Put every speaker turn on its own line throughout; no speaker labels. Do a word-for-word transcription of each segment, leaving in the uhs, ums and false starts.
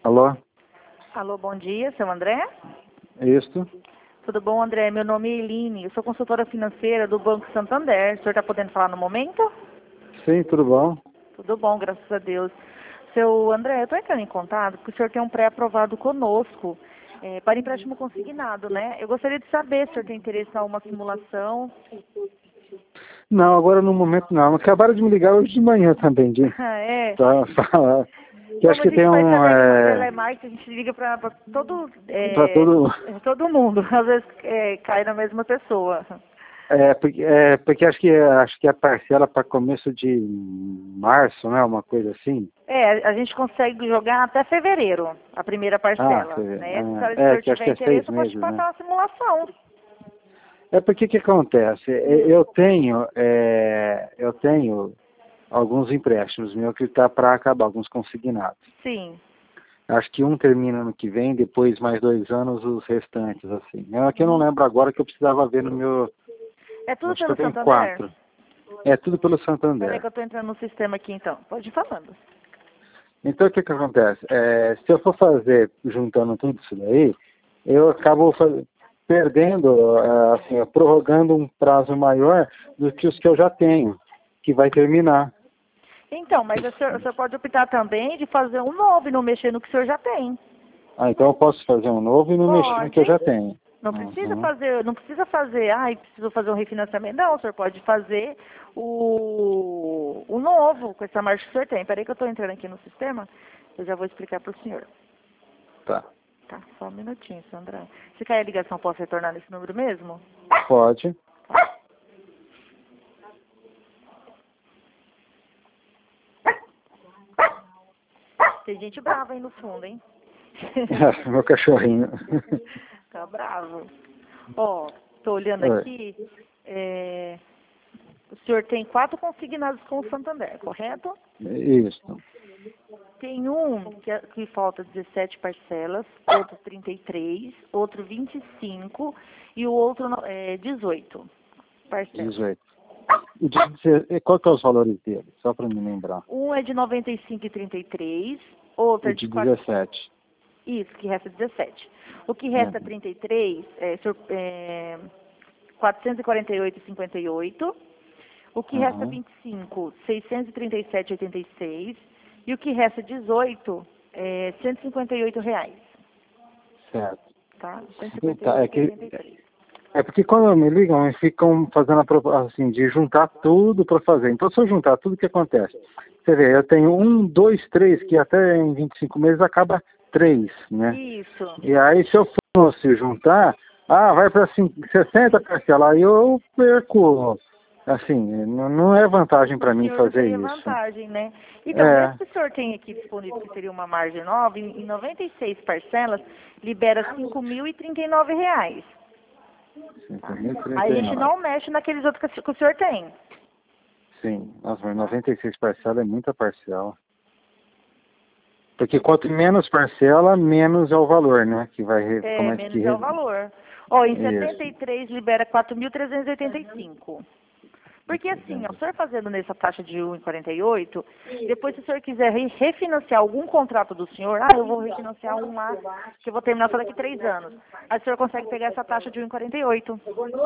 Alô?
Alô, bom dia, seu André?
Isto?
Tudo bom, André? Meu nome é Eline, eu sou consultora financeira do Banco Santander. O senhor está podendo falar no momento?
Sim, tudo bom?
Tudo bom, graças a Deus. Seu André, eu estou entrando em contato porque o senhor tem um pré-aprovado conosco é, para empréstimo consignado, né? Eu gostaria de saber se o senhor tem interesse em alguma simulação.
Não, agora no momento não. Acabaram de me ligar hoje de manhã também, de
Ah, é?
pra falar. Que acho
Como a
que
gente
tem
faz
um...
também aqui no
É,
telemarketing, a gente liga para todo,
para
é,
todo...
todo mundo. Às vezes é, cai na mesma pessoa.
É porque, é, porque acho que acho que a parcela para começo de março, né? Uma coisa assim.
É, a gente consegue jogar até fevereiro, a primeira
Ah,
parcela,
você-
né? Se o
ah,
senhor se o
é,
senhor
que acho
tiver
que é seis
interesse, eu posso te
meses, né?
passar uma simulação.
É porque que acontece? É, Eu tenho, é, eu tenho alguns empréstimos meus que está para acabar, alguns consignados.
Sim.
Acho que um termina ano que vem, depois mais dois anos os restantes, assim. É que eu não
Uhum.
lembro agora que eu precisava ver no meu...
É tudo
Acho que eu
pelo
tenho
Santander?
quatro. É tudo pelo
Peraí
Santander.
que eu tô entrando no sistema aqui então. Pode ir falando.
Então o que que acontece? É, se eu for fazer, juntando tudo isso daí, eu acabo fa- perdendo, é, assim, prorrogando um prazo maior do que os que eu já tenho, que vai terminar.
Então, mas o senhor, o senhor pode optar também de fazer um novo e não mexer no que o senhor já tem.
Ah, então eu posso fazer um novo e não mexer no que eu
Pode.
já tenho.
Não precisa
Uhum.
fazer, não precisa fazer, ai, preciso fazer um refinanciamento. Não, o senhor pode fazer o, o novo com essa margem que o senhor tem. Peraí que eu estou entrando aqui no sistema, eu já vou explicar para o senhor.
Tá.
Tá, só um minutinho, Sandra. Se cair a ligação, posso retornar nesse número mesmo?
Pode.
Tem gente brava aí no fundo, hein?
Meu cachorrinho.
Tá bravo. Ó, tô olhando
Oi.
aqui, é, o senhor tem quatro consignados com o Santander, correto?
Isso.
Tem um que, é- que falta dezessete parcelas, outro trinta e três, outro vinte e cinco e o outro no- é, dezoito parcelas.
dezoito. E de dizer- e qual que é os valores dele? Só para me lembrar.
Um é de noventa e cinco e trinta e três, outro
O
é
de
de quatro,
dezessete.
isso, que resta dezessete. O que resta
Uhum.
trinta e três é, sur- é quatrocentos e quarenta e oito e cinquenta e oito. O que resta
Uhum.
vinte e cinco, seiscentos e trinta e sete e oitenta e seis. E o que resta dezoito, é cento e cinquenta e oito reais.
Certo.
Tá?
Então, é
cento e cinquenta e oito e oitenta e
que
seis.
é porque quando me ligam, eles ficam fazendo a pro- assim, de juntar tudo para fazer. Então, se eu juntar tudo, o que acontece? Você vê, eu tenho um, dois, três, que até em vinte e cinco meses acaba três, né?
Isso.
E aí, se eu fosse juntar, ah, vai para sessenta parcelas, aí eu perco. Assim, não não é vantagem
O
para mim
senhor não
fazer
teria
isso.
vantagem, né? Então, esse
É,
que o senhor tem aqui disponível, que seria uma margem nova, em em noventa e seis parcelas, libera cinco mil e trinta e nove reais.
cinco
Tá?
mil e trinta
Aí a
e
gente
nove.
não mexe naqueles outros que que o senhor tem.
Sim, nossa, mas noventa e seis parcelas é muita parcela. Porque quanto menos parcela, menos é o valor, né? Que vai, re- como
É,
é que...
menos é o
re-
valor. Ó, em setenta
Isso.
e três libera quatro mil trezentos e oitenta e cinco. Porque assim, ó, o senhor fazendo nessa taxa de um vírgula quarenta e oito, depois se o senhor quiser re- refinanciar algum contrato do senhor, ah, eu vou refinanciar um lá, que eu vou terminar só daqui três anos. Aí o senhor consegue pegar essa taxa de um vírgula quarenta e oito.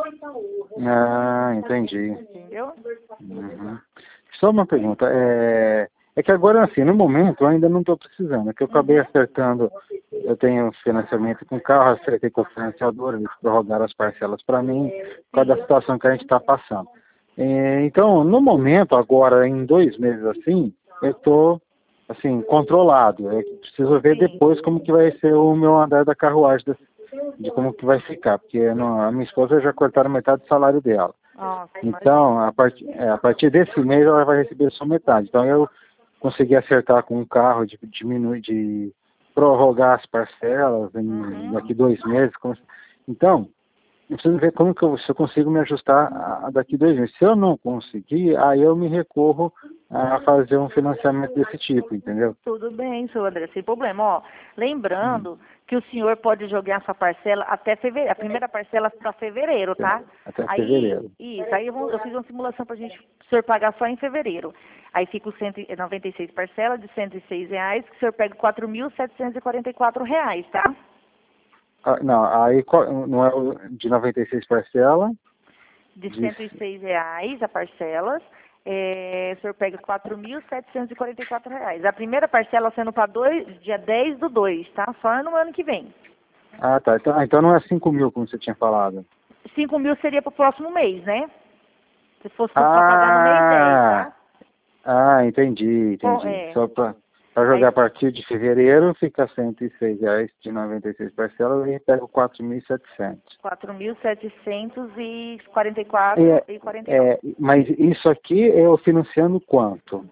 Ah, entendi.
Entendeu?
Uhum. Só uma pergunta. É, é que agora, assim, no momento, eu ainda não estou precisando. É que eu acabei
Uhum.
acertando, eu tenho financiamento com carro, acertei com o financiador, eles prorrogaram as parcelas para mim, por causa da
Sim.
situação que a gente está passando. É, então, no momento, agora, em dois meses assim, eu estou, assim, controlado. Eu preciso ver
Sim.
depois como que vai ser o meu andar da carruagem, de, de como que vai ficar, porque não, a minha esposa já cortaram metade do salário dela.
Nossa,
Então,
imagino.
a, part, é, a partir desse mês ela vai receber só metade. Então, eu consegui acertar com um carro de diminuir, de prorrogar as parcelas em,
Uhum.
daqui dois meses. como- Então, eu preciso ver como que eu, se eu consigo me ajustar a- daqui dois meses. Se eu não conseguir, aí eu me recorro a fazer um financiamento desse tipo, entendeu?
Tudo bem, senhor André, sem problema. Ó, lembrando que o senhor pode jogar essa parcela até fevereiro, a primeira parcela para fevereiro, tá?
Até
Aí,
fevereiro.
isso, aí eu, vou- eu fiz uma simulação para a gente, o senhor pagar só em fevereiro. Aí fica os cento e noventa e seis parcelas de cento e seis reais, que o senhor pega quatro mil setecentos e quarenta e quatro reais, tá?
Ah, não, aí qual- não é o de noventa e seis parcela?
De
De-
cento e seis reais a parcelas, é, o senhor pega quatro mil setecentos e quarenta e quatro reais. A primeira parcela sendo para dois, dia dez do dois, tá? Só no ano que vem.
Ah, tá. Então, ah, então não é cinco mil, como você tinha falado.
cinco mil seria para o próximo mês, né? Se fosse para pagar no mês dez,
Ah,
tá?
ah, entendi,
Bom,
entendi.
é.
Só para jogar
Aí,
a partir de fevereiro, fica cento e seis reais de noventa e seis parcelas e pega quatro mil e setecentos.
quatro mil setecentos e quarenta e quatro
É,
e quarenta e nove.
é, mas isso aqui eu financiando quanto?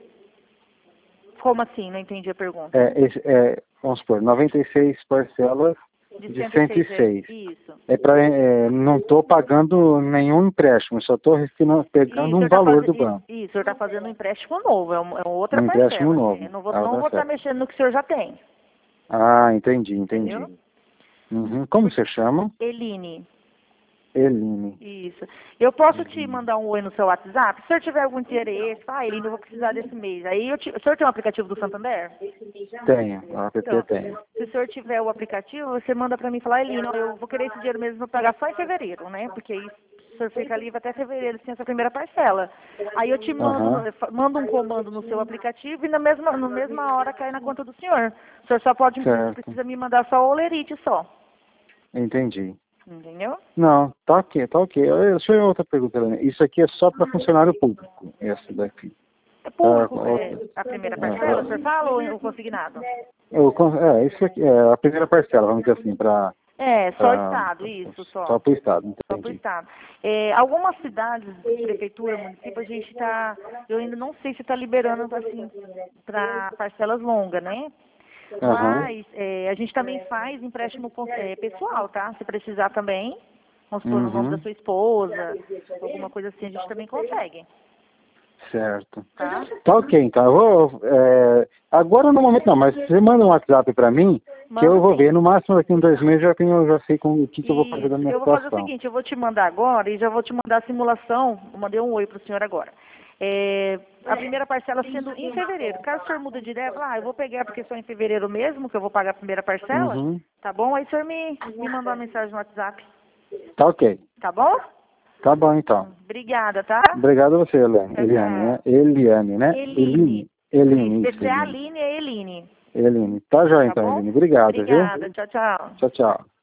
Como assim? Não entendi a pergunta.
É, esse, é, vamos supor, noventa e seis parcelas
De
de
cento e
cento e
seis,
seis.
é, isso.
É pra, é, não estou pagando nenhum empréstimo, só estou
E
pegando
o
um
senhor tá
valor
fazendo,
do banco.
isso, o senhor está fazendo um empréstimo novo, é, um- é outra
Um empréstimo
parcela.
novo.
É, não vou,
Ah,
não
tá
vou estar
certo.
mexendo no que o senhor já tem,
Ah, entendi, entendi.
entendeu?
Uhum. Como você chama?
Eline,
Eline.
isso. Eu posso te mandar um oi no seu WhatsApp? Se o senhor tiver algum interesse, ah, Eline, eu vou precisar desse mês. Aí, eu te, o senhor tem um aplicativo do Santander?
Tenho, o app
Então,
tenho.
se o senhor tiver o aplicativo, você manda para mim e falar, Eline, eu vou querer esse dinheiro mesmo para pagar só em fevereiro, né? Porque aí o senhor fica livre até fevereiro, sem essa primeira parcela. Aí eu te mando,
Aham,
no- fa- mando um comando no seu aplicativo e na mesma, na mesma hora cai na conta do senhor. O senhor só pode,
certo.
precisa me mandar só o olerite só.
Entendi.
Entendeu?
Não, tá ok, tá ok. Eu- Deixa eu ver outra pergunta, Helena. Isso aqui é só para funcionário público, essa daqui.
É
Tá,
público, é,
outra-
a primeira
é,
parcela, o senhor fala ou o consignado?
eu con- é, isso aqui é a primeira parcela, vamos dizer assim, para
É, só Estado, isso,
só
só.
para o Estado,
Só para o
entendi.
Estado. É, algumas cidades, prefeitura, município, a gente está, eu ainda não sei se está liberando assim para parcelas longas, né?
Aham,
Mas é, a gente também faz empréstimo con- é, pessoal, tá? Se precisar também, vamos supor, no nome da
uhum,
sua esposa, alguma coisa assim, a gente também consegue,
certo.
tá?
Tá ok, então eu vou, é, agora no momento não, mas você manda um WhatsApp para mim, que eu
Manda
vou
sim.
ver, no máximo daqui em dois meses já tenho, eu já sei com, o que, que eu vou fazer da
Isso.
minha
Eu vou fazer o
situação.
seguinte, eu vou te mandar agora e já vou te mandar a simulação. Eu mandei um oi para o senhor agora. É, a primeira parcela sendo em fevereiro. Caso o senhor mude de ideia, fala, ah, eu vou pegar porque só em fevereiro mesmo, que eu vou pagar a primeira parcela,
Uhum,
tá bom? Aí o senhor me, me mandou uma mensagem no WhatsApp,
tá ok.
tá bom?
Tá bom então.
Obrigada, tá?
Obrigado a você, Eliane.
Tchau,
Eliane, né?
tchau.
Eliane, né?
Eline.
Eline. Eline,
Isso,
isso,
se é a
Eline.
Aline, é Eline,
Eline. Tá joia
tá
então,
bom?
Eline. Obrigado, viu?
Obrigada, tchau, tchau.
Tchau, tchau.